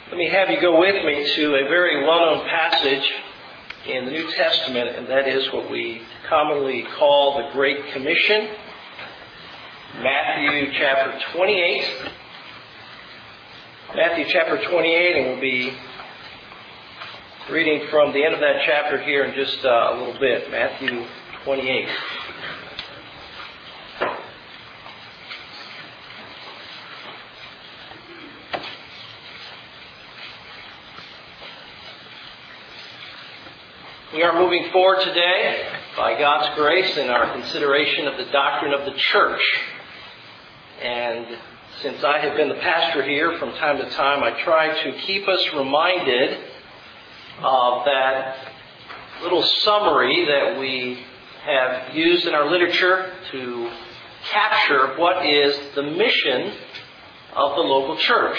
Let me have you go with me to a very well-known passage in the New Testament, and that is what we commonly call the Great Commission. Matthew chapter 28. Matthew chapter 28, and we'll be reading from the end of that chapter here in just a little bit. Matthew 28. We are moving forward today, by God's grace, in our consideration of the doctrine of the church. And since I have been the pastor here, from time to time, I try to keep us reminded of that little summary that we have used in our literature to capture what is the mission of the local church.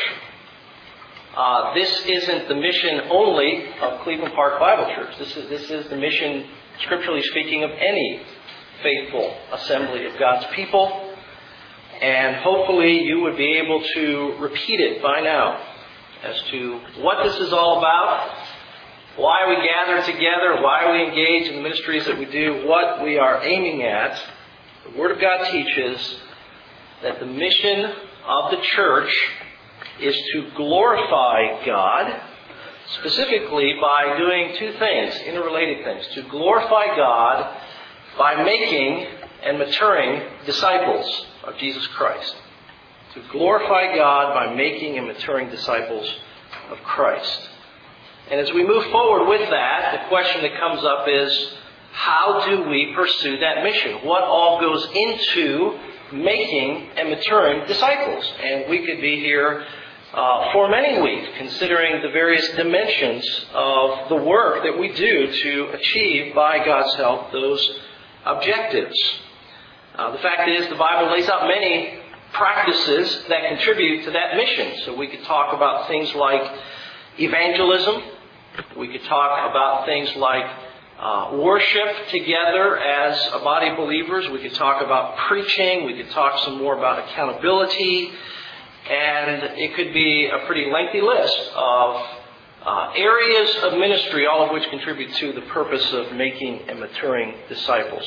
This isn't the mission only of Cleveland Park Bible Church. This is the mission, scripturally speaking, of any faithful assembly of God's people. And hopefully you would be able to repeat it by now as to what this is all about, why we gather together, why we engage in the ministries that we do, what we are aiming at. The Word of God teaches that the mission of the church is to glorify God, specifically by doing two things, interrelated things. To glorify God by making and maturing disciples of Jesus Christ. To glorify God by making and maturing disciples of Christ. And as we move forward with that, the question that comes up is, how do we pursue that mission? What all goes into making and maturing disciples? And we could be here for many weeks, considering the various dimensions of the work that we do to achieve, by God's help, those objectives. The fact is, the Bible lays out many practices that contribute to that mission. So we could talk about things like evangelism. We could talk about things like worship together as a body of believers. We could talk about preaching. We could talk some more about accountability. And it could be a pretty lengthy list of areas of ministry, all of which contribute to the purpose of making and maturing disciples.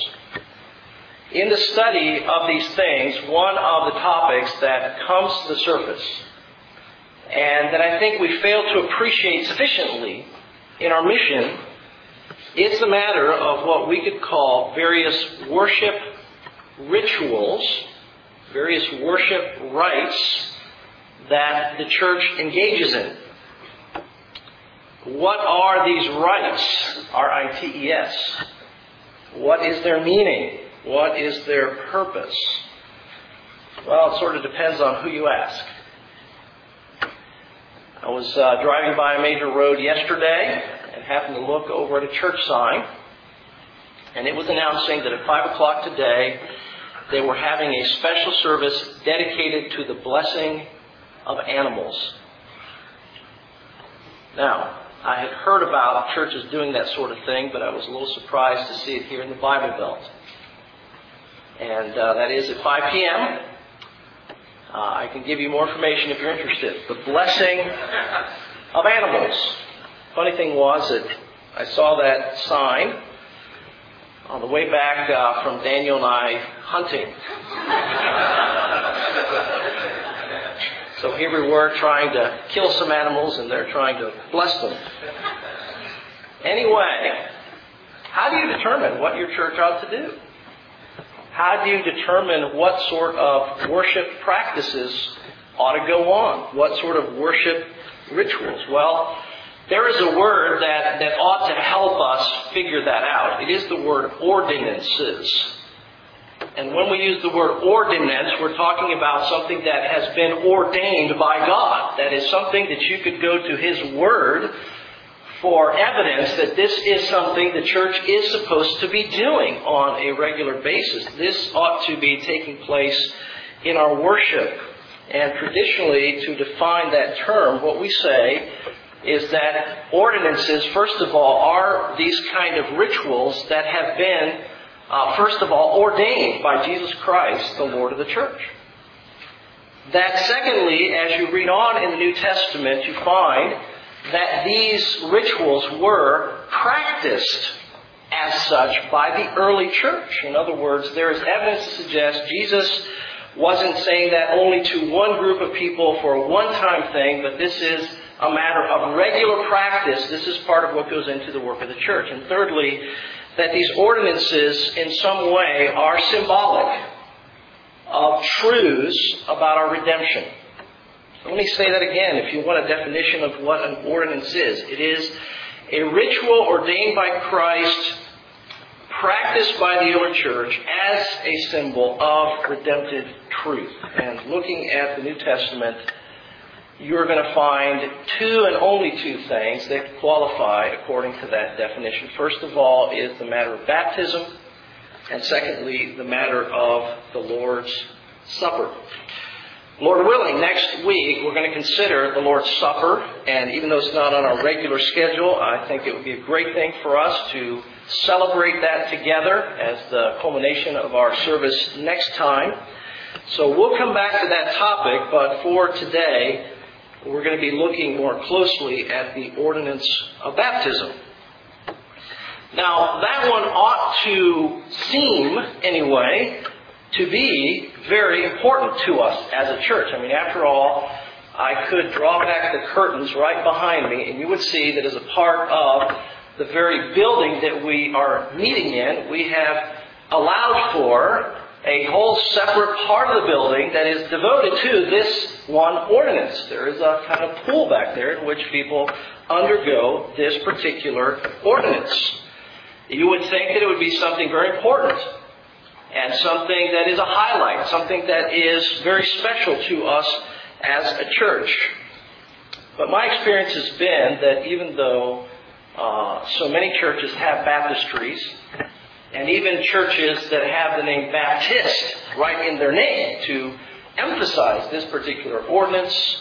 In the study of these things, one of the topics that comes to the surface, and that I think we fail to appreciate sufficiently in our mission, is the matter of what we could call various worship rituals, various worship rites that the church engages in. What are these rites? R-I-T-E-S. What is their meaning? What is their purpose? Well, it sort of depends on who you ask. I was driving by a major road yesterday and happened to look over at a church sign, and it was announcing that at 5 o'clock today they were having a special service dedicated to the blessing of animals. Now, I had heard about churches doing that sort of thing, but I was a little surprised to see it here in the Bible Belt. And that is at 5 p.m. I can give you more information if you're interested. The blessing of animals. Funny thing was that I saw that sign on the way back from Daniel and I hunting. So here we were trying to kill some animals, and they're trying to bless them. Anyway, how do you determine what your church ought to do? How do you determine what sort of worship practices ought to go on? What sort of worship rituals? Well, there is a word that ought to help us figure that out. It is the word ordinances. And when we use the word ordinance, we're talking about something that has been ordained by God. That is something that you could go to His Word for evidence that this is something the church is supposed to be doing on a regular basis. This ought to be taking place in our worship. And traditionally, to define that term, what we say is that ordinances, first of all, are these kind of rituals that have been first of all, ordained by Jesus Christ, the Lord of the church. That secondly, as you read on in the New Testament, you find that these rituals were practiced as such by the early church. In other words, there is evidence to suggest Jesus wasn't saying that only to one group of people for a one-time thing, but this is a matter of regular practice. This is part of what goes into the work of the church. And thirdly, that these ordinances in some way are symbolic of truths about our redemption. Let me say that again if you want a definition of what an ordinance is. It is a ritual ordained by Christ, practiced by the early church as a symbol of redemptive truth. And looking at the New Testament, you're going to find two and only two things that qualify according to that definition. First of all is the matter of baptism, and secondly, the matter of the Lord's Supper. Lord willing, next week we're going to consider the Lord's Supper, and even though it's not on our regular schedule, I think it would be a great thing for us to celebrate that together as the culmination of our service next time. So we'll come back to that topic, but for today, we're going to be looking more closely at the ordinance of baptism. Now, that one ought to seem, anyway, to be very important to us as a church. I mean, after all, I could draw back the curtains right behind me, and you would see that as a part of the very building that we are meeting in, we have allowed for a whole separate part of the building that is devoted to this one ordinance. There is a kind of pool back there in which people undergo this particular ordinance. You would think that it would be something very important and something that is a highlight, something that is very special to us as a church. But my experience has been that even though so many churches have baptistries, and even churches that have the name Baptist right in their name to emphasize this particular ordinance,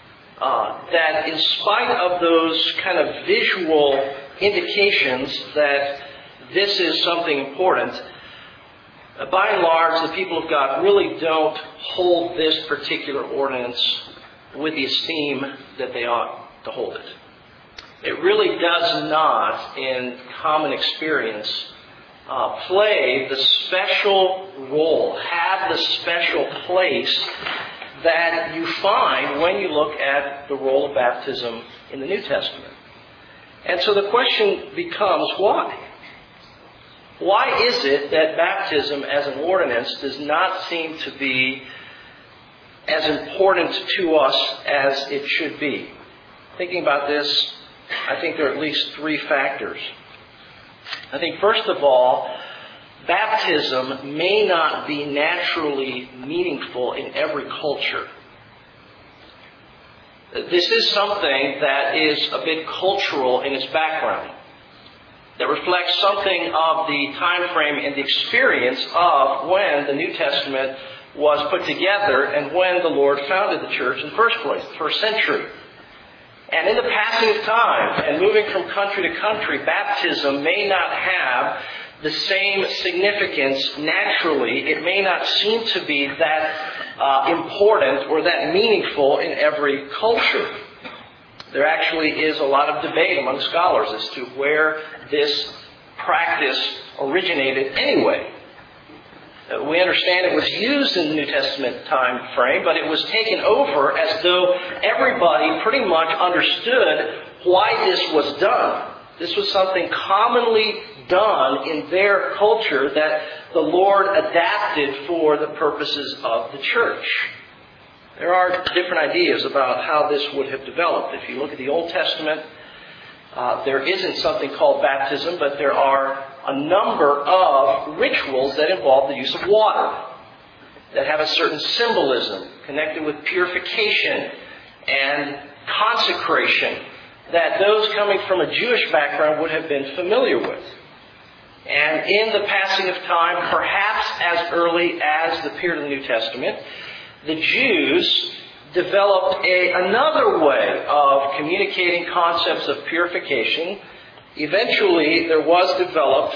that in spite of those kind of visual indications that this is something important, by and large, the people of God really don't hold this particular ordinance with the esteem that they ought to hold it. It really does not, in common experience, play the special role, have the special place that you find when you look at the role of baptism in the New Testament. And so the question becomes, why? Why is it that baptism as an ordinance does not seem to be as important to us as it should be? Thinking about this, I think there are at least three factors. I think, first of all, baptism may not be naturally meaningful in every culture. This is something that is a bit cultural in its background, that reflects something of the time frame and the experience of when the New Testament was put together and when the Lord founded the church in the first place, the first century. And in the passing of time and moving from country to country, baptism may not have the same significance naturally. It may not seem to be that important or that meaningful in every culture. There actually is a lot of debate among scholars as to where this practice originated anyway. We understand it was used in the New Testament time frame, but it was taken over as though everybody pretty much understood why this was done. This was something commonly done in their culture that the Lord adapted for the purposes of the church. There are different ideas about how this would have developed. If you look at the Old Testament, there isn't something called baptism, but there are a number of rituals that involve the use of water, that have a certain symbolism connected with purification and consecration, that those coming from a Jewish background would have been familiar with. And in the passing of time, perhaps as early as the period of the New Testament, the Jews developed another way of communicating concepts of purification. Eventually, there was developed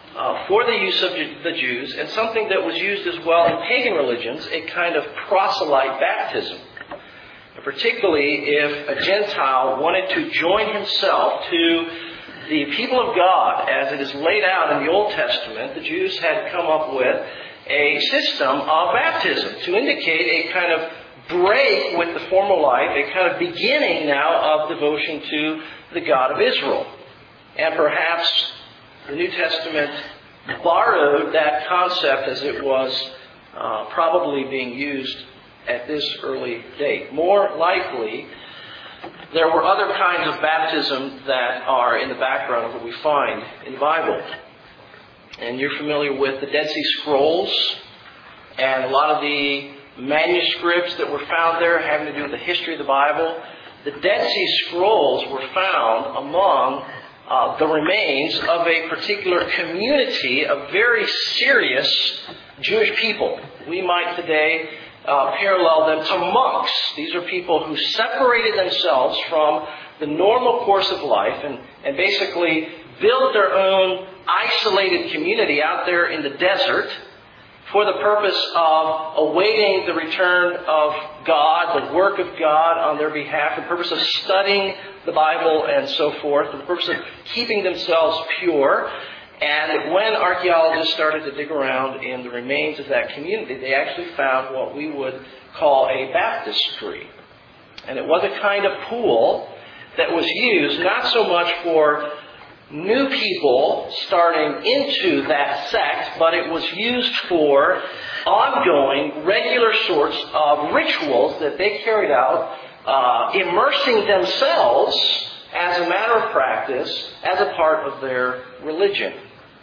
for the use of the Jews, and something that was used as well in pagan religions, a kind of proselyte baptism. Particularly if a Gentile wanted to join himself to the people of God as it is laid out in the Old Testament, the Jews had come up with a system of baptism to indicate a kind of break with the former life, a kind of beginning now of devotion to the God of Israel. And perhaps the New Testament borrowed that concept as it was probably being used at this early date. More likely, there were other kinds of baptism that are in the background of what we find in the Bible. And you're familiar with the Dead Sea Scrolls and a lot of the manuscripts that were found there having to do with the history of the Bible. The Dead Sea Scrolls were found among the remains of a particular community of very serious Jewish people. We might today parallel them to monks. These are people who separated themselves from the normal course of life and basically built their own isolated community out there in the desert for the purpose of awaiting the return of God, the work of God on their behalf, for the purpose of studying the Bible and so forth, for the purpose of keeping themselves pure. And when archaeologists started to dig around in the remains of that community, they actually found what we would call a baptistry. And it was a kind of pool that was used not so much for new people starting into that sect, but it was used for ongoing, regular sorts of rituals that they carried out, immersing themselves as a matter of practice, as a part of their religion.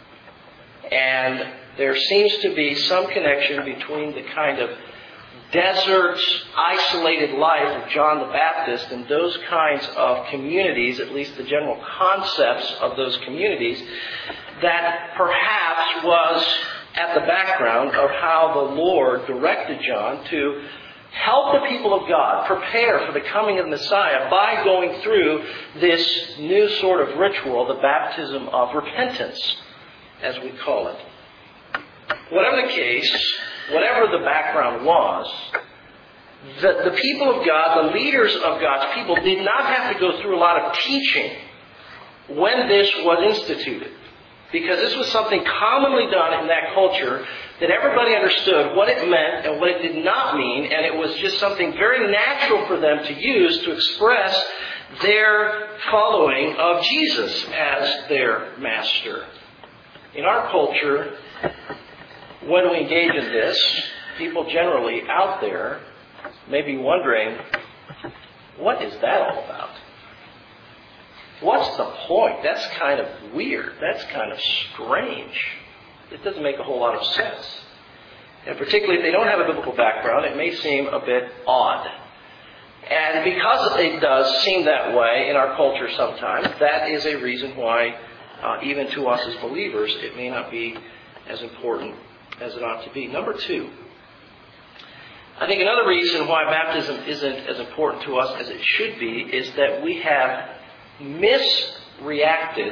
And there seems to be some connection between the kind of desert, isolated life of John the Baptist and those kinds of communities, at least the general concepts of those communities, that perhaps was at the background of how the Lord directed John to help the people of God prepare for the coming of the Messiah by going through this new sort of ritual, the baptism of repentance, as we call it. Whatever the case, whatever the background was, the people of God, the leaders of God's people, did not have to go through a lot of teaching when this was instituted. Because this was something commonly done in that culture that everybody understood what it meant and what it did not mean, and it was just something very natural for them to use to express their following of Jesus as their master. In our culture, when we engage in this, people generally out there may be wondering, what is that all about? What's the point? That's kind of weird. That's kind of strange. It doesn't make a whole lot of sense. And particularly if they don't have a biblical background, it may seem a bit odd. And because it does seem that way in our culture sometimes, that is a reason why, even to us as believers, it may not be as important as it ought to be. Number two, I think another reason why baptism isn't as important to us as it should be is that we have misreacted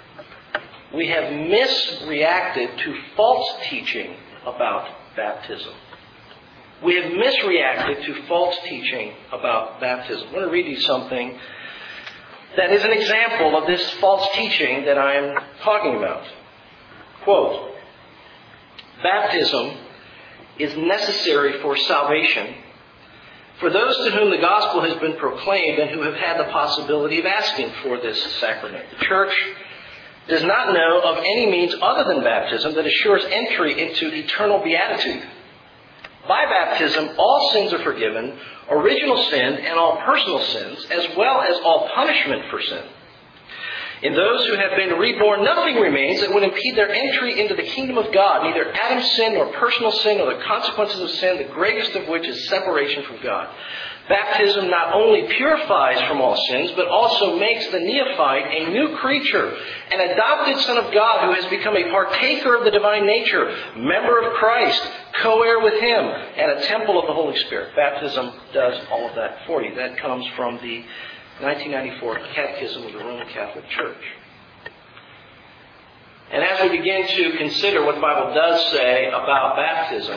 to false teaching about baptism. We have misreacted to false teaching about baptism. I want to read you something that is an example of this false teaching that I am talking about. Quote, "Baptism is necessary for salvation for those to whom the gospel has been proclaimed and who have had the possibility of asking for this sacrament. The Church does not know of any means other than baptism that assures entry into eternal beatitude. By baptism, all sins are forgiven, original sin and all personal sins, as well as all punishment for sin. In those who have been reborn, nothing remains that would impede their entry into the kingdom of God, neither Adam's sin nor personal sin or the consequences of sin, the greatest of which is separation from God. Baptism not only purifies from all sins, but also makes the neophyte a new creature, an adopted son of God who has become a partaker of the divine nature, member of Christ, co-heir with Him, and a temple of the Holy Spirit." Baptism does all of that for you. That comes from the 1994 Catechism of the Roman Catholic Church. And as we begin to consider what the Bible does say about baptism,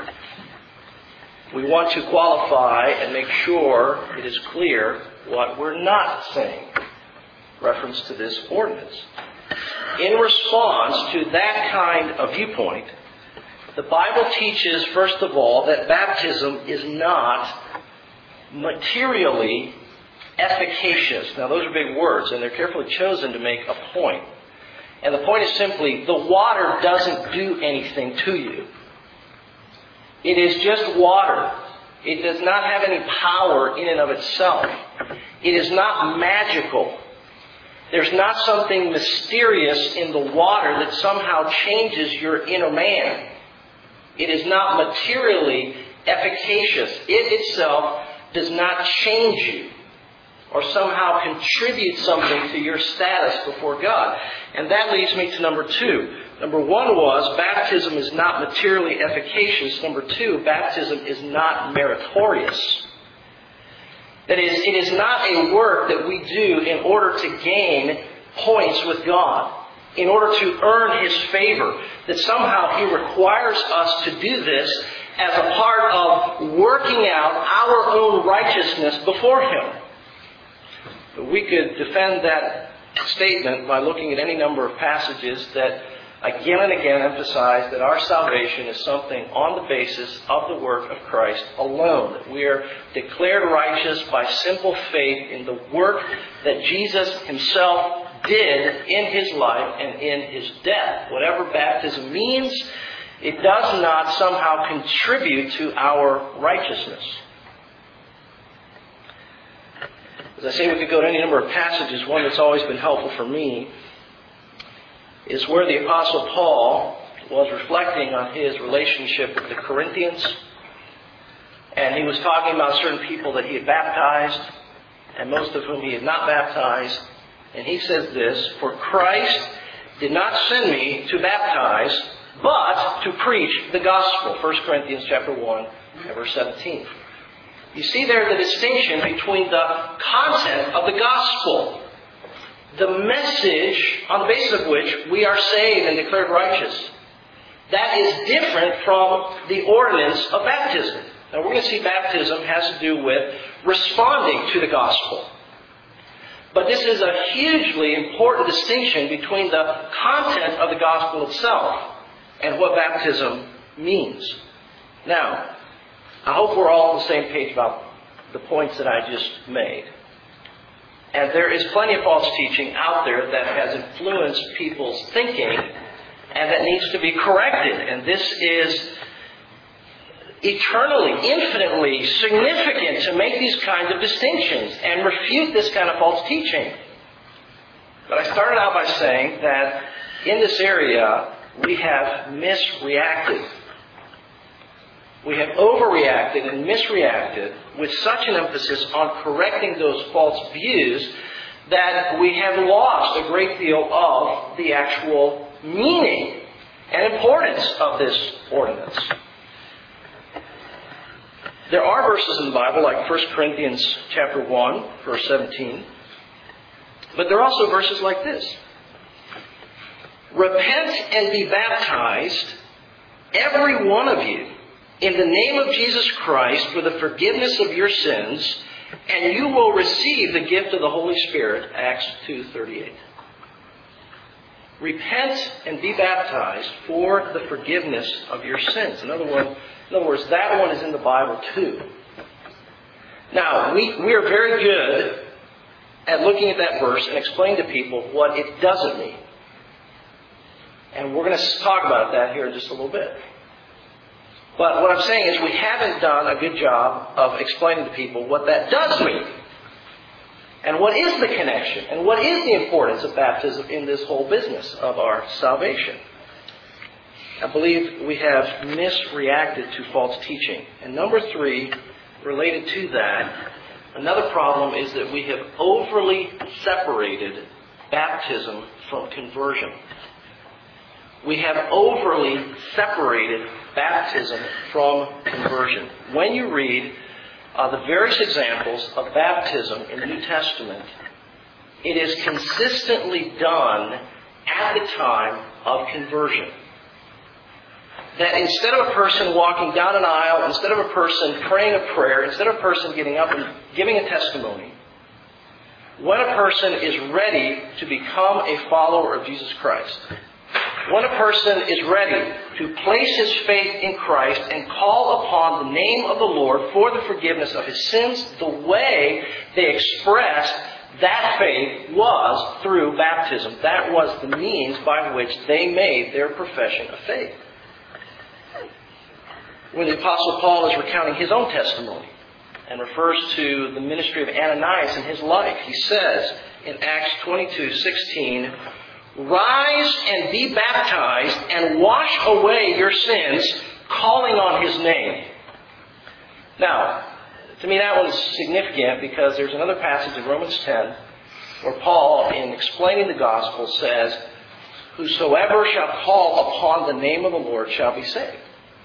we want to qualify and make sure it is clear what we're not saying in reference to this ordinance. In response to that kind of viewpoint, the Bible teaches, first of all, that baptism is not materially efficacious. Now, those are big words, and they're carefully chosen to make a point. And the point is simply, the water doesn't do anything to you. It is just water. It does not have any power in and of itself. It is not magical. There's not something mysterious in the water that somehow changes your inner man. It is not materially efficacious. It itself does not change you or somehow contribute something to your status before God. And that leads me to number 2. Number 1 was, baptism is not materially efficacious. Number 2, baptism is not meritorious. That is, it is not a work that we do in order to gain points with God, in order to earn His favor, that somehow He requires us to do this as a part of working out our own righteousness before Him. We could defend that statement by looking at any number of passages that again and again emphasize that our salvation is something on the basis of the work of Christ alone. That we are declared righteous by simple faith in the work that Jesus Himself did in His life and in His death. Whatever baptism means, it does not somehow contribute to our righteousness. As I say, we could go to any number of passages. One that's always been helpful for me is where the Apostle Paul was reflecting on his relationship with the Corinthians. And he was talking about certain people that he had baptized, and most of whom he had not baptized. And he says this, "For Christ did not send me to baptize, but to preach the gospel." 1 Corinthians chapter 1, and verse 17. You see there the distinction between the content of the gospel, the message on the basis of which we are saved and declared righteous. That is different from the ordinance of baptism. Now we're going to see baptism has to do with responding to the gospel. But this is a hugely important distinction between the content of the gospel itself and what baptism means. Now, I hope we're all on the same page about the points that I just made. And there is plenty of false teaching out there that has influenced people's thinking and that needs to be corrected. And this is eternally, infinitely significant to make these kinds of distinctions and refute this kind of false teaching. But I started out by saying that in this area we have misreacted. We have overreacted and misreacted with such an emphasis on correcting those false views that we have lost a great deal of the actual meaning and importance of this ordinance. There are verses in the Bible like 1 Corinthians chapter 1, verse 17. But there are also verses like this. "Repent and be baptized, every one of you, in the name of Jesus Christ for the forgiveness of your sins, and you will receive the gift of the Holy Spirit." Acts 2:38. Repent and be baptized for the forgiveness of your sins. In other words, that one is in the Bible too. Now, we are very good at looking at that verse and explaining to people what it doesn't mean. And we're going to talk about that here in just a little bit. But what I'm saying is we haven't done a good job of explaining to people what that does mean. And what is the connection? And what is the importance of baptism in this whole business of our salvation? I believe we have misreacted to false teaching. And number 3, related to that, another problem is that we have overly separated baptism from conversion. We have overly separated baptism from conversion. When you read the various examples of baptism in the New Testament, it is consistently done at the time of conversion. That instead of a person walking down an aisle, instead of a person praying a prayer, instead of a person getting up and giving a testimony, when a person is ready to become a follower of Jesus Christ, when a person is ready to place his faith in Christ and call upon the name of the Lord for the forgiveness of his sins, the way they expressed that faith was through baptism. That was the means by which they made their profession of faith. When the Apostle Paul is recounting his own testimony and refers to the ministry of Ananias in his life, he says in Acts 22:16, "Rise and be baptized and wash away your sins, calling on his name." Now, to me that one's significant because there's another passage in Romans 10 where Paul, in explaining the gospel, says, "Whosoever shall call upon the name of the Lord shall be saved."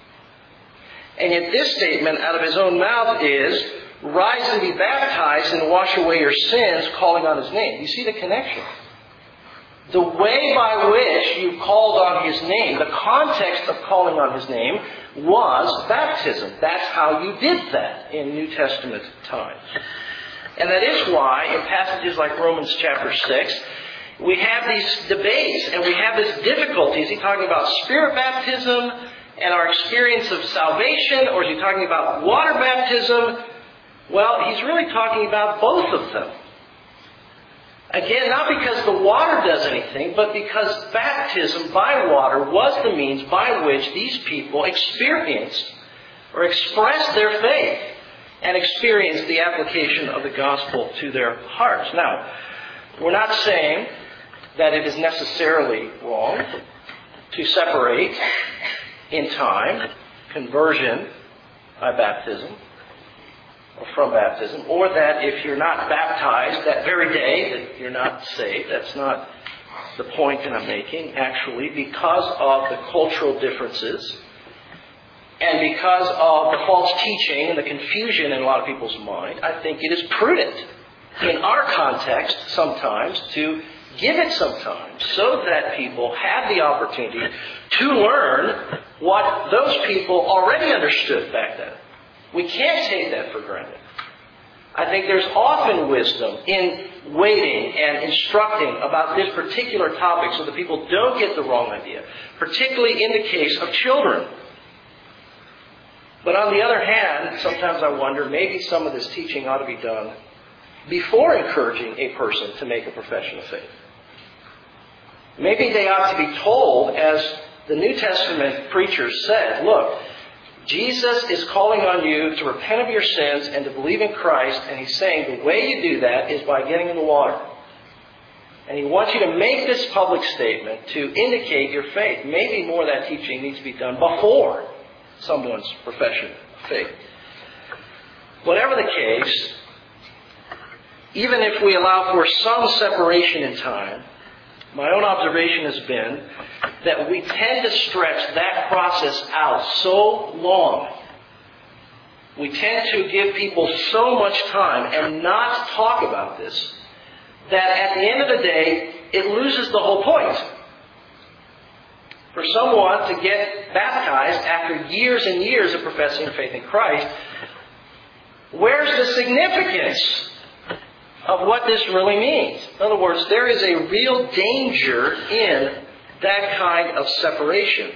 And yet this statement out of his own mouth is, "Rise and be baptized and wash away your sins, calling on his name." You see the connection? The way by which you called on his name, the context of calling on his name, was baptism. That's how you did that in New Testament times. And that is why in passages like Romans chapter 6, we have these debates and we have this difficulty. Is he talking about spirit baptism and our experience of salvation, or is he talking about water baptism? Well, he's really talking about both of them. Again, not because the water does anything, but because baptism by water was the means by which these people experienced or expressed their faith and experienced the application of the gospel to their hearts. Now, we're not saying that it is necessarily wrong to separate in time conversion by baptism or from baptism, or that if you're not baptized that very day that you're not saved. That's not the point that I'm making. Actually, because of the cultural differences and because of the false teaching and the confusion in a lot of people's mind, I think it is prudent in our context sometimes to give it some time so that people have the opportunity to learn what those people already understood back then. We can't take that for granted. I think there's often wisdom in waiting and instructing about this particular topic so that people don't get the wrong idea, particularly in the case of children. But on the other hand, sometimes I wonder, maybe some of this teaching ought to be done before encouraging a person to make a profession of faith. Maybe they ought to be told, as the New Testament preachers said, look, Jesus is calling on you to repent of your sins and to believe in Christ, and he's saying the way you do that is by getting in the water. And he wants you to make this public statement to indicate your faith. Maybe more of that teaching needs to be done before someone's profession of faith. Whatever the case, even if we allow for some separation in time, my own observation has been that we tend to stretch that process out so long. We tend to give people so much time and not talk about this that at the end of the day, it loses the whole point. For someone to get baptized after years and years of professing their faith in Christ, where's the significance of what this really means? In other words, there is a real danger in that kind of separation.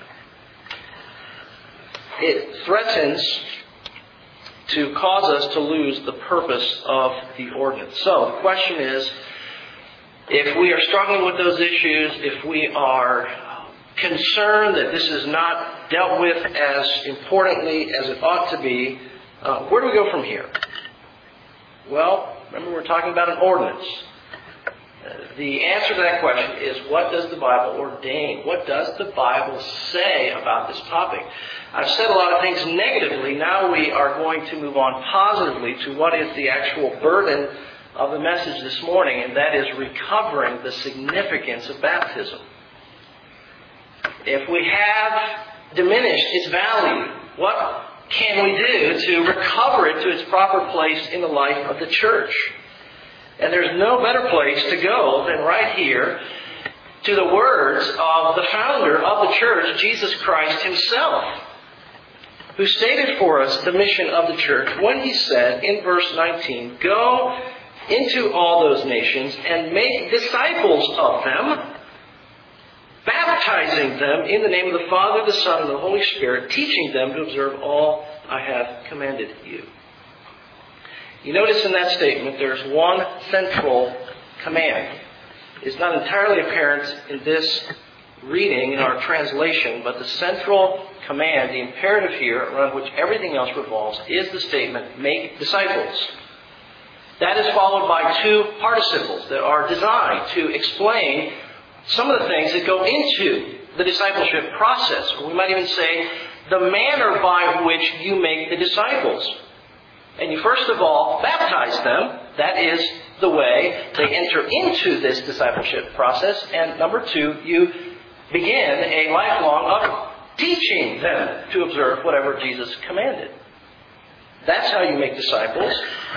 It threatens to cause us to lose the purpose of the ordinance. So the question is, if we are struggling with those issues, if we are concerned that this is not dealt with as importantly as it ought to be, where do we go from here? Well, remember we're talking about an ordinance. The answer to that question is, what does the Bible ordain? What does the Bible say about this topic? I've said a lot of things negatively. Now we are going to move on positively to what is the actual burden of the message this morning, and that is recovering the significance of baptism. If we have diminished its value, what can we do to recover it to its proper place in the life of the church? And there's no better place to go than right here to the words of the founder of the church, Jesus Christ himself, who stated for us the mission of the church when he said in verse 19, "Go into all those nations and make disciples of them, baptizing them in the name of the Father, the Son, and the Holy Spirit, teaching them to observe all I have commanded you." You notice in that statement there's one central command. It's not entirely apparent in this reading, in our translation, but the central command, the imperative here around which everything else revolves, is the statement, "Make disciples." That is followed by two participles that are designed to explain some of the things that go into the discipleship process. Or we might even say, the manner by which you make the disciples. And you first of all baptize them. That is the way they enter into this discipleship process. And number two, you begin a lifelong of teaching them to observe whatever Jesus commanded. That's how you make disciples.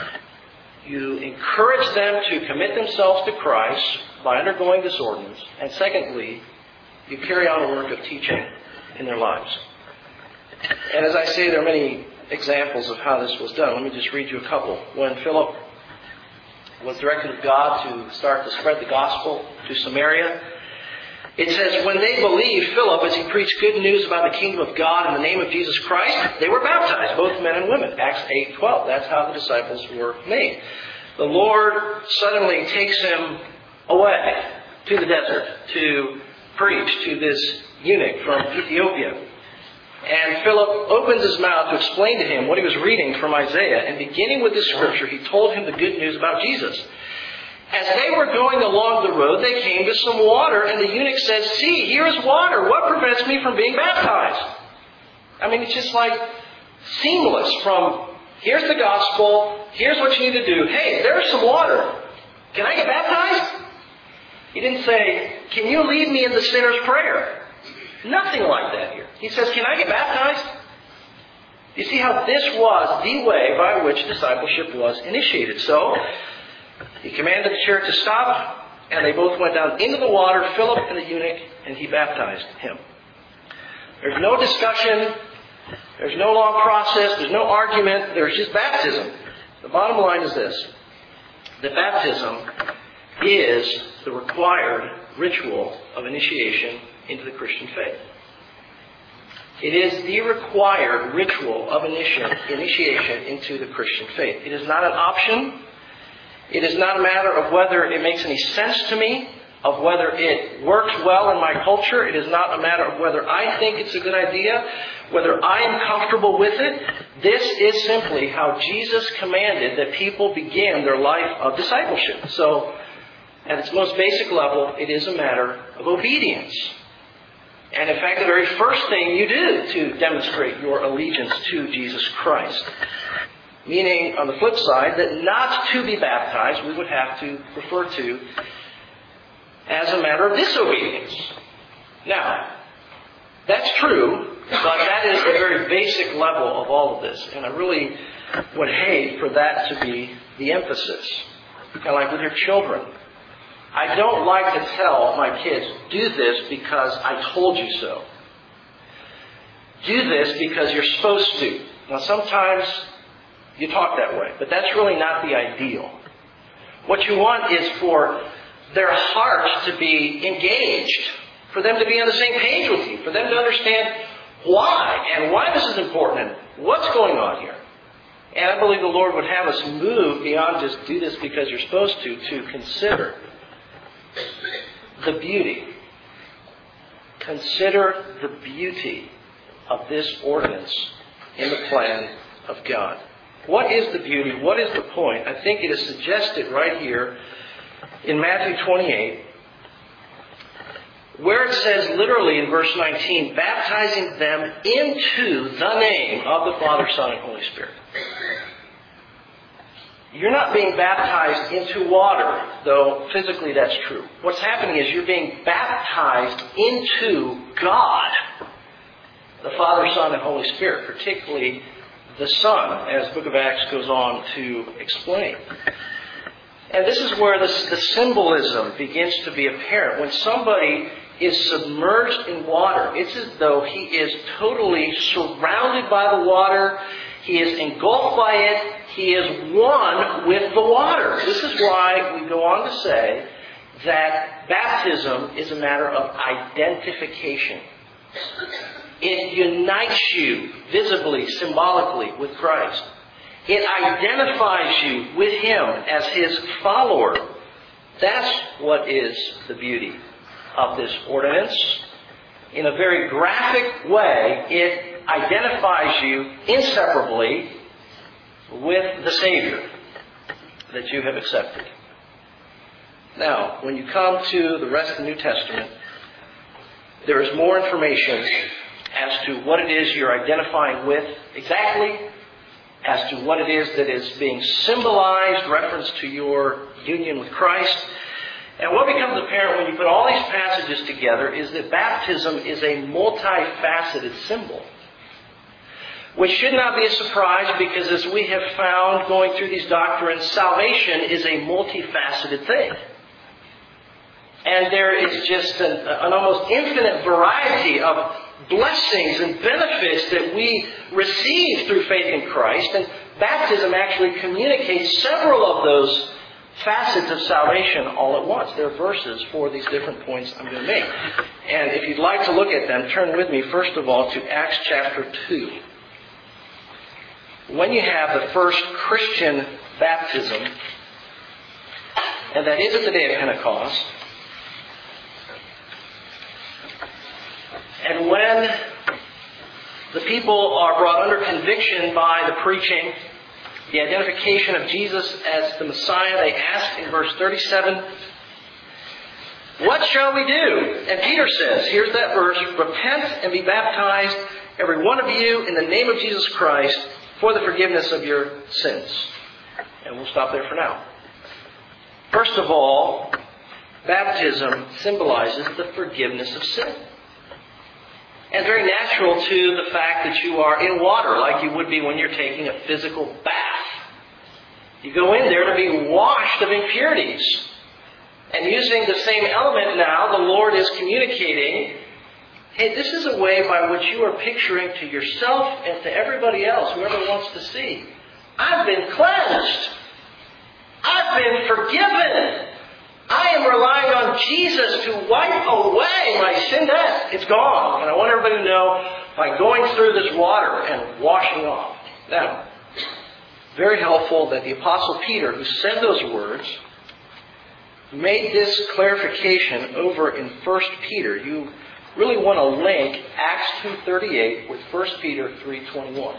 You encourage them to commit themselves to Christ by undergoing this ordinance. And secondly, you carry on a work of teaching in their lives. And as I say, there are many examples of how this was done. Let me just read you a couple. When Philip was directed of God to start to spread the gospel to Samaria, it says, when they believed Philip as he preached good news about the kingdom of God in the name of Jesus Christ, they were baptized, both men and women. Acts 8:12. That's how the disciples were made. The Lord suddenly takes him away to the desert to preach to this eunuch from Ethiopia. And Philip opens his mouth to explain to him what he was reading from Isaiah. And beginning with this scripture, he told him the good news about Jesus. As they were going along the road, they came to some water, and the eunuch said, "See, here is water. What prevents me from being baptized?" I mean, it's just like seamless from, here's the gospel, here's what you need to do. Hey, there's some water. Can I get baptized? He didn't say, "Can you lead me in the sinner's prayer?" Nothing like that here. He says, "Can I get baptized?" You see how this was the way by which discipleship was initiated. So, he commanded the church to stop, and they both went down into the water, Philip and the eunuch, and he baptized him. There's no discussion. There's no long process. There's no argument. There's just baptism. The bottom line is this: that baptism is the required ritual of initiation into the Christian faith. It is the required ritual of initiation into the Christian faith. It is not an option. It is not a matter of whether it makes any sense to me, of whether it works well in my culture. It is not a matter of whether I think it's a good idea, whether I am comfortable with it. This is simply how Jesus commanded that people begin their life of discipleship. So, at its most basic level, it is a matter of obedience. And in fact, the very first thing you do to demonstrate your allegiance to Jesus Christ. Meaning, on the flip side, that not to be baptized we would have to refer to as a matter of disobedience. Now, that's true, but that is the very basic level of all of this. And I really would hate for that to be the emphasis. Kind of like with your children. I don't like to tell my kids, do this because I told you so. Do this because you're supposed to. Now, sometimes you talk that way, but that's really not the ideal. What you want is for their hearts to be engaged, for them to be on the same page with you, for them to understand why and why this is important and what's going on here. And I believe the Lord would have us move beyond just do this because you're supposed to consider the beauty. Consider the beauty of this ordinance in the plan of God. What is the beauty? What is the point? I think it is suggested right here in Matthew 28, where it says literally in verse 19, baptizing them into the name of the Father, Son, and Holy Spirit. You're not being baptized into water, though physically that's true. What's happening is you're being baptized into God, the Father, Son, and Holy Spirit, particularly the Son, as the book of Acts goes on to explain. And this is where the symbolism begins to be apparent. When somebody is submerged in water, it's as though he is totally surrounded by the water. He is engulfed by it. He is one with the water. This is why we go on to say that baptism is a matter of identification. It unites you visibly, symbolically with Christ. It identifies you with Him as His follower. That's what is the beauty of this ordinance. In a very graphic way, it identifies you inseparably with the Savior that you have accepted. Now, when you come to the rest of the New Testament, there is more information as to what it is you're identifying with exactly, as to what it is that is being symbolized, reference to your union with Christ. And what becomes apparent when you put all these passages together is that baptism is a multifaceted symbol. Which should not be a surprise, because as we have found going through these doctrines, salvation is a multifaceted thing. And there is just an almost infinite variety of blessings and benefits that we receive through faith in Christ. And baptism actually communicates several of those facets of salvation all at once. There are verses for these different points I'm going to make. And if you'd like to look at them, turn with me first of all to Acts chapter 2. When you have the first Christian baptism, and that is at the day of Pentecost, and when the people are brought under conviction by the preaching, the identification of Jesus as the Messiah, they ask in verse 37, "What shall we do?" And Peter says, here's that verse, "Repent and be baptized, every one of you, in the name of Jesus Christ, for the forgiveness of your sins." And we'll stop there for now. First of all, baptism symbolizes the forgiveness of sin. And very natural to the fact that you are in water, like you would be when you're taking a physical bath. You go in there to be washed of impurities. And using the same element now, the Lord is communicating, hey, this is a way by which you are picturing to yourself and to everybody else, whoever wants to see, I've been cleansed. I've been forgiven. I am relying on Jesus to wipe away my sin debt. It's gone. And I want everybody to know by going through this water and washing off. Now, very helpful that the Apostle Peter, who said those words, made this clarification over in 1 Peter. You really want to link Acts 2:38 with 1 Peter 3:21.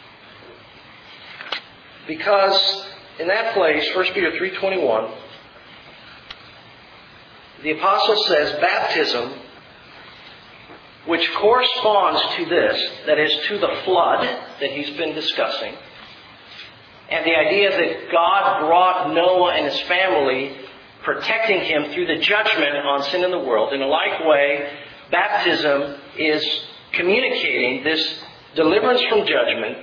Because in that place, 1 Peter 3:21, the Apostle says baptism, which corresponds to this, that is to the flood that he's been discussing, and the idea that God brought Noah and his family, protecting him through the judgment on sin in the world. In a like way, baptism is communicating this deliverance from judgment.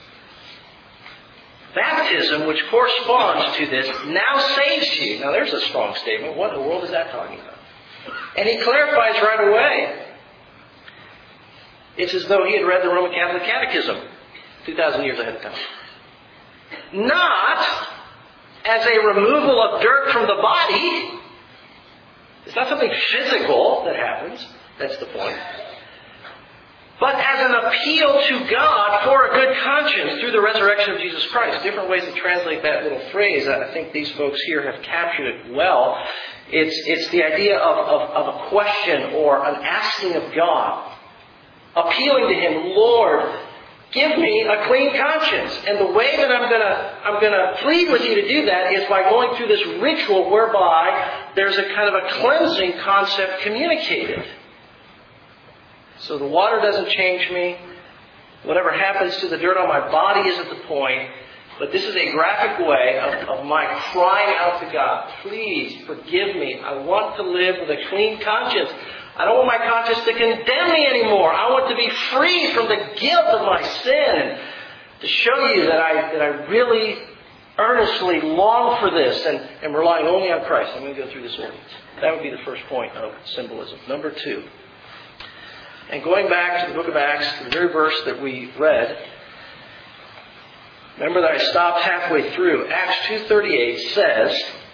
Baptism, which corresponds to this, now saves you. Now there's a strong statement. What in the world is that talking about? And he clarifies right away. It's as though he had read the Roman Catholic Catechism 2,000 years ahead of time. Not as a removal of dirt from the body. It's not something physical that happens. That's the point. But as an appeal to God for a good conscience through the resurrection of Jesus Christ. Different ways to translate that little phrase. I think these folks here have captured it well. It's the idea of a question or an asking of God. Appealing to Him, Lord, give me a clean conscience. And the way that I'm gonna plead with you to do that is by going through this ritual whereby there's a kind of a cleansing concept communicated. So the water doesn't change me. Whatever happens to the dirt on my body isn't the point. But this is a graphic way of my crying out to God, please forgive me. I want to live with a clean conscience. I don't want my conscience to condemn me anymore. I want to be free from the guilt of my sin. And to show you that I really earnestly long for this and relying only on Christ. I'm going to go through this ordinance. That would be the first point of symbolism. Number 2. And going back to the book of Acts, the very verse that we read, remember that I stopped halfway through. Acts 2:38 says,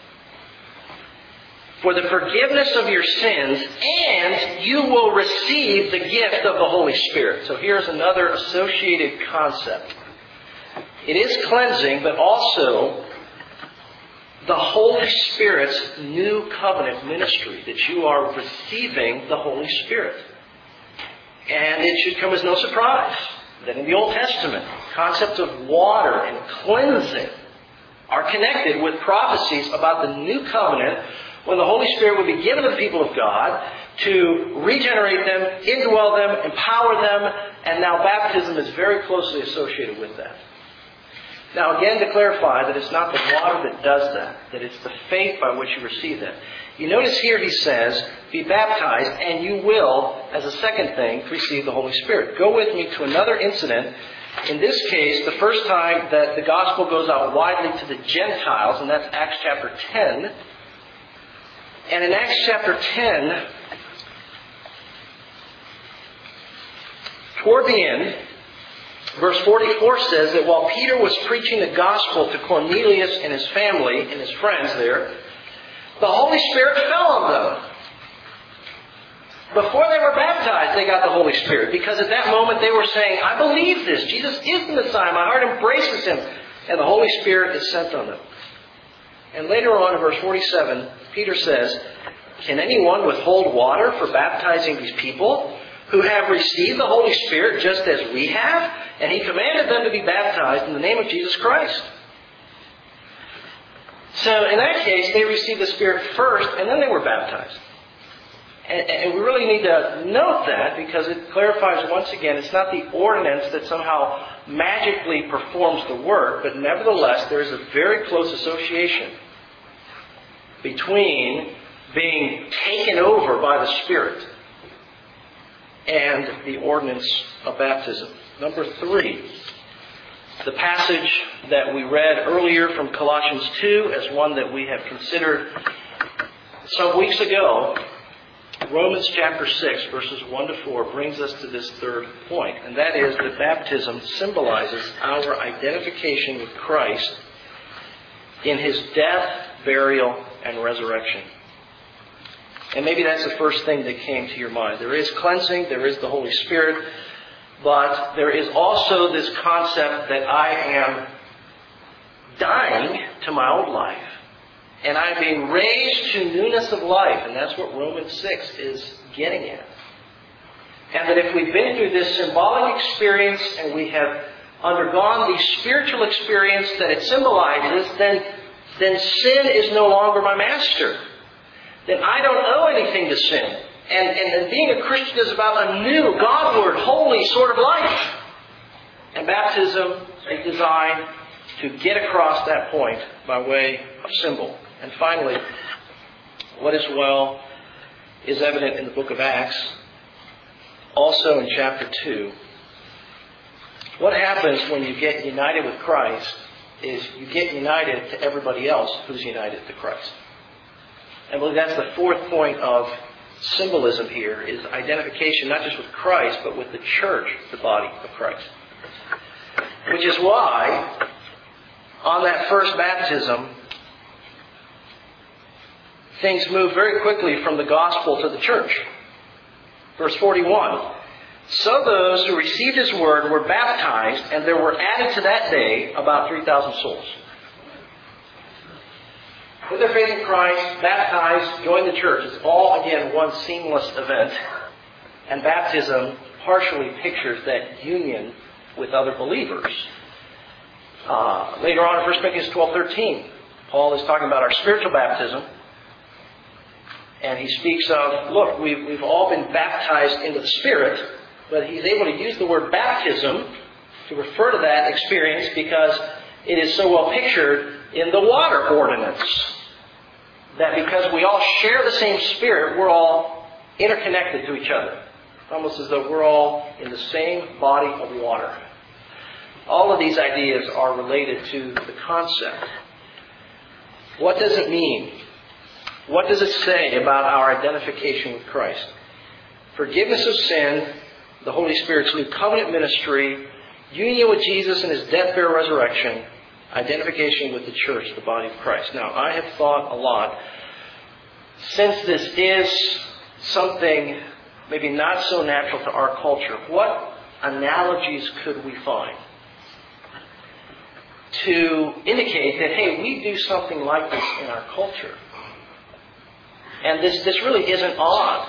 for the forgiveness of your sins, and you will receive the gift of the Holy Spirit. So here's another associated concept. It is cleansing, but also the Holy Spirit's new covenant ministry, that you are receiving the Holy Spirit. And it should come as no surprise that in the Old Testament, concepts of water and cleansing are connected with prophecies about the new covenant, when the Holy Spirit would be given to the people of God to regenerate them, indwell them, empower them, and now baptism is very closely associated with that. Now again, to clarify that it's not the water that does that it's the faith by which you receive that. You notice here he says, be baptized, and you will, as a second thing, receive the Holy Spirit. Go with me to another incident. In this case, the first time that the gospel goes out widely to the Gentiles, and that's Acts chapter 10. And in Acts chapter 10, toward the end, verse 44 says that while Peter was preaching the gospel to Cornelius and his family and his friends there, the Holy Spirit fell on them. Before they were baptized, they got the Holy Spirit, because at that moment they were saying, I believe this. Jesus is the Messiah. My heart embraces Him. And the Holy Spirit is sent on them. And later on in verse 47, Peter says, can anyone withhold water for baptizing these people who have received the Holy Spirit just as we have? And he commanded them to be baptized in the name of Jesus Christ. So in that case, they received the Spirit first, and then they were baptized. And we really need to note that, because it clarifies once again, it's not the ordinance that somehow magically performs the work, but nevertheless there is a very close association between being taken over by the Spirit and the ordinance of baptism. Number 3, the passage that we read earlier from Colossians 2 as one that we have considered some weeks ago, Romans chapter 6, verses 1 to 4, brings us to this third point, and that is that baptism symbolizes our identification with Christ in His death, burial, and resurrection. And maybe that's the first thing that came to your mind. There is cleansing, there is the Holy Spirit, but there is also this concept that I am dying to my old life. And I'm being raised to newness of life. And that's what Romans 6 is getting at. And that if we've been through this symbolic experience and we have undergone the spiritual experience that it symbolizes, then sin is no longer my master. Then I don't owe anything to sin. And being a Christian is about a new, Godward, holy sort of life. And baptism is designed to get across that point by way of symbol. And finally, what as well is evident in the book of Acts, also in chapter 2. What happens when you get united with Christ is you get united to everybody else who's united to Christ. I believe that's the fourth point of symbolism here, is identification not just with Christ, but with the church, the body of Christ. Which is why, on that first baptism, things move very quickly from the gospel to the church. Verse 41. So those who received His word were baptized, and there were added to that day about 3,000 souls. Put their faith in Christ, baptized, join the church. It's all, again, one seamless event. And baptism partially pictures that union with other believers. Later on in 1 Corinthians 12:13, Paul is talking about our spiritual baptism. And he speaks of, look, we've all been baptized into the Spirit, but he's able to use the word baptism to refer to that experience because it is so well pictured in the water ordinance. That because we all share the same Spirit, we're all interconnected to each other. Almost as though we're all in the same body of water. All of these ideas are related to the concept. What does it mean? What does it say about our identification with Christ? Forgiveness of sin, the Holy Spirit's new covenant ministry, union with Jesus in His death, burial, resurrection, identification with the church, the body of Christ. Now, I have thought a lot, since this is something maybe not so natural to our culture, what analogies could we find to indicate that, hey, we do something like this in our culture? And this really isn't odd.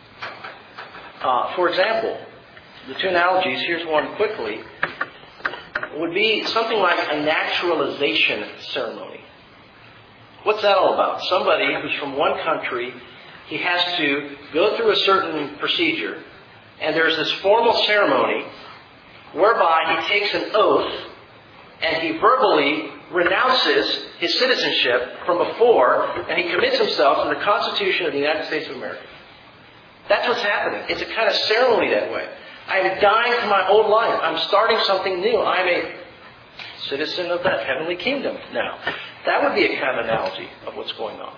For example, the two analogies, here's one quickly, would be something like a naturalization ceremony. What's that all about? Somebody who's from one country, he has to go through a certain procedure, and there's this formal ceremony whereby he takes an oath and he verbally renounces his citizenship from before, and he commits himself to the Constitution of the United States of America. That's what's happening. It's a kind of ceremony that way. I'm dying to my old life. I'm starting something new. I'm a citizen of that heavenly kingdom now. That would be a kind of analogy of what's going on.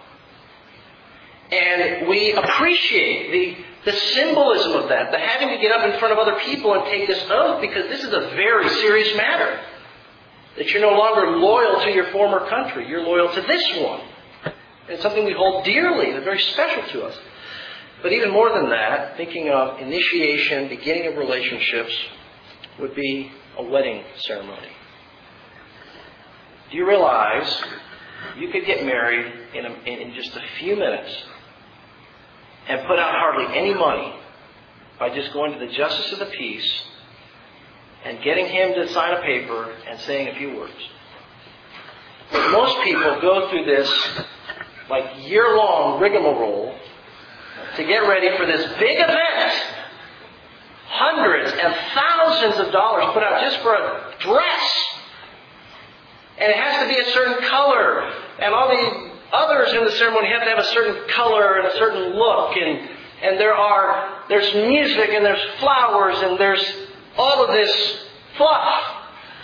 And we appreciate the symbolism of that, the having to get up in front of other people and take this oath, because this is a very serious matter. That you're no longer loyal to your former country. You're loyal to this one. And it's something we hold dearly and very special to us. But even more than that, thinking of initiation, beginning of relationships, would be a wedding ceremony. Do you realize you could get married in just a few minutes and put out hardly any money by just going to the justice of the peace and getting him to sign a paper and saying a few words? Most people go through this like year-long rigmarole to get ready for this big event. Hundreds and thousands of dollars put out just for a dress. And it has to be a certain color. And all the others in the ceremony have to have a certain color and a certain look. And there's music and there's flowers and there's all of this fluff.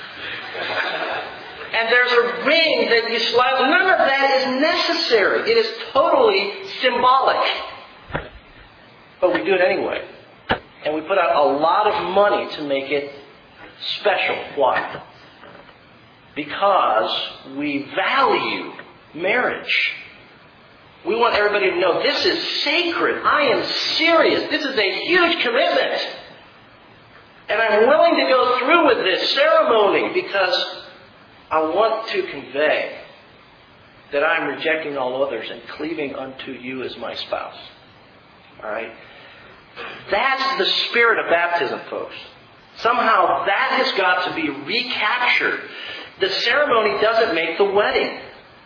And there's a ring that you slide. None of that is necessary. It is totally symbolic. But we do it anyway. And we put out a lot of money to make it special. Why? Because we value marriage. We want everybody to know this is sacred. I am serious. This is a huge commitment. And I'm willing to go through with this ceremony because I want to convey that I'm rejecting all others and cleaving unto you as my spouse. All right? That's the spirit of baptism, folks. Somehow that has got to be recaptured. The ceremony doesn't make the wedding.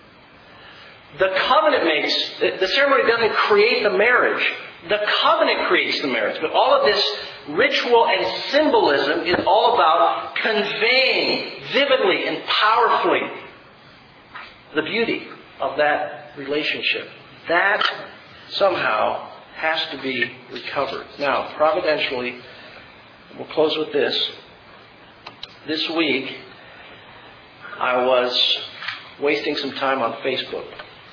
The ceremony doesn't create the marriage. The covenant creates the marriage. But all of this ritual and symbolism is all about conveying vividly and powerfully the beauty of that relationship. That somehow has to be recovered. Now, providentially, we'll close with this. This week, I was wasting some time on Facebook.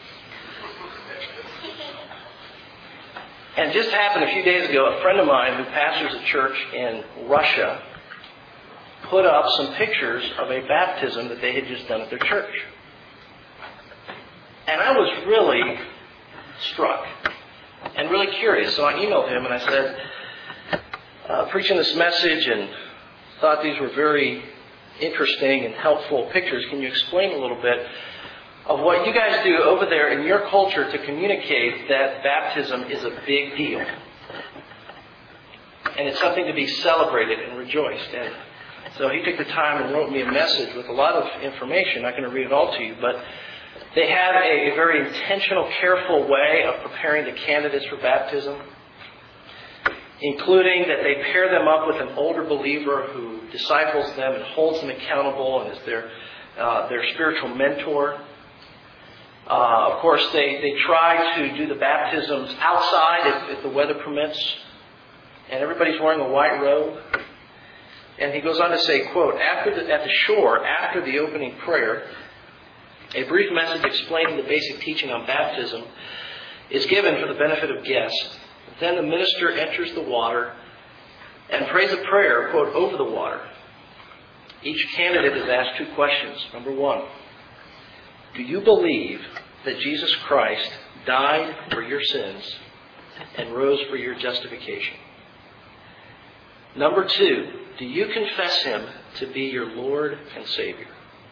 And it just happened a few days ago, a friend of mine who pastors a church in Russia put up some pictures of a baptism that they had just done at their church. And I was really struck and really curious. So I emailed him and I said, preaching this message and thought these were very interesting and helpful pictures. Can you explain a little bit of what you guys do over there in your culture to communicate that baptism is a big deal? And it's something to be celebrated and rejoiced. And so he took the time and wrote me a message with a lot of information. I'm not going to read it all to you, but they have a very intentional, careful way of preparing the candidates for baptism, including that they pair them up with an older believer who disciples them and holds them accountable and is their spiritual mentor. Of course, they try to do the baptisms outside if the weather permits. And everybody's wearing a white robe. And he goes on to say, quote, at the shore, after the opening prayer, a brief message explaining the basic teaching on baptism is given for the benefit of guests. Then the minister enters the water and prays a prayer, quote, over the water. Each candidate is asked two questions. Number one, do you believe that Jesus Christ died for your sins and rose for your justification? Number two, do you confess Him to be your Lord and Savior?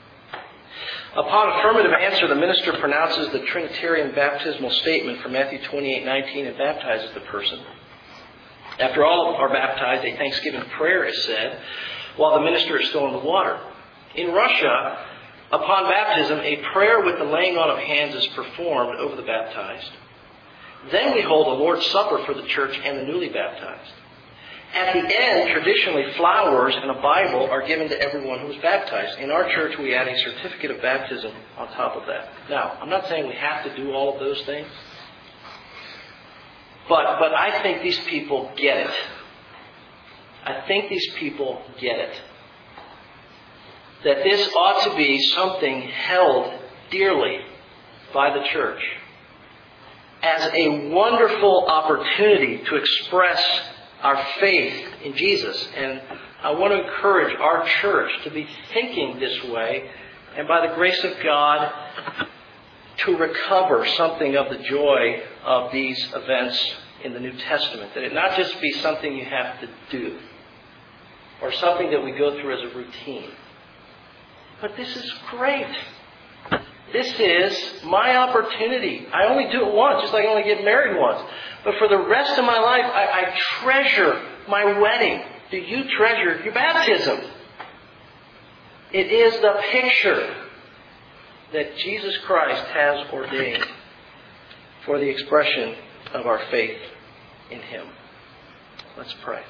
Upon affirmative answer, the minister pronounces the Trinitarian baptismal statement from Matthew 28:19 and baptizes the person. After all are baptized, a thanksgiving prayer is said while the minister is still in the water. In Russia, upon baptism, a prayer with the laying on of hands is performed over the baptized. Then we hold a Lord's Supper for the church and the newly baptized. At the end, traditionally, flowers and a Bible are given to everyone who is baptized. In our church, we add a certificate of baptism on top of that. Now, I'm not saying we have to do all of those things, but I think these people get it. I think these people get it. That this ought to be something held dearly by the church as a wonderful opportunity to express our faith in Jesus. And I want to encourage our church to be thinking this way, and by the grace of God, to recover something of the joy of these events in the New Testament. That it not just be something you have to do, or something that we go through as a routine. But this is great. This is my opportunity. I only do it once, just like I only get married once. But for the rest of my life, I treasure my wedding. Do you treasure your baptism? It is the picture that Jesus Christ has ordained for the expression of our faith in Him. Let's pray.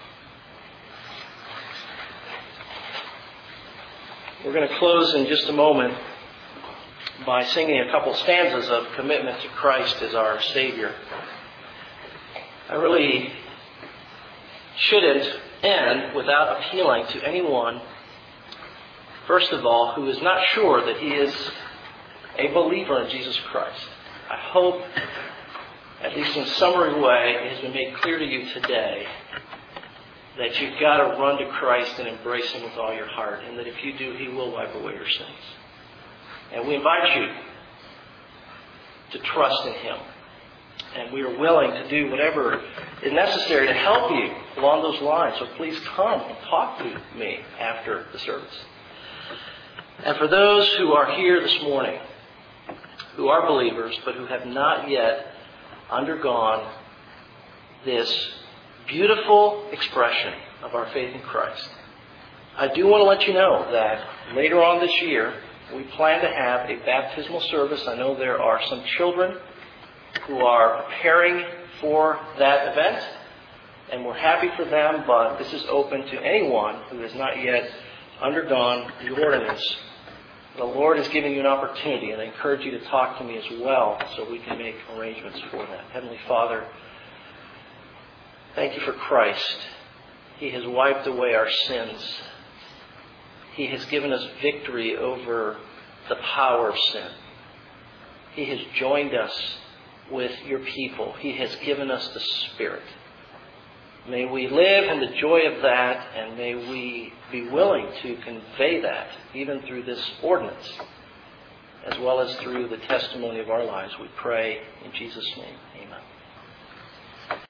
We're going to close in just a moment by singing a couple stanzas of commitment to Christ as our Savior. I really shouldn't end without appealing to anyone, first of all, who is not sure that he is a believer in Jesus Christ. I hope, at least in summary way, it has been made clear to you today that you've got to run to Christ and embrace Him with all your heart, and that if you do, He will wipe away your sins. And we invite you to trust in Him. And we are willing to do whatever is necessary to help you along those lines. So please come and talk to me after the service. And for those who are here this morning, who are believers, but who have not yet undergone this beautiful expression of our faith in Christ, I do want to let you know that later on this year, we plan to have a baptismal service. I know there are some children who are preparing for that event, and we're happy for them, but this is open to anyone who has not yet undergone the ordinance. The Lord is giving you an opportunity, and I encourage you to talk to me as well so we can make arrangements for that. Heavenly Father, thank you for Christ. He has wiped away our sins. He has given us victory over the power of sin. He has joined us with your people. He has given us the Spirit. May we live in the joy of that, and may we be willing to convey that even through this ordinance, as well as through the testimony of our lives. We pray in Jesus' name.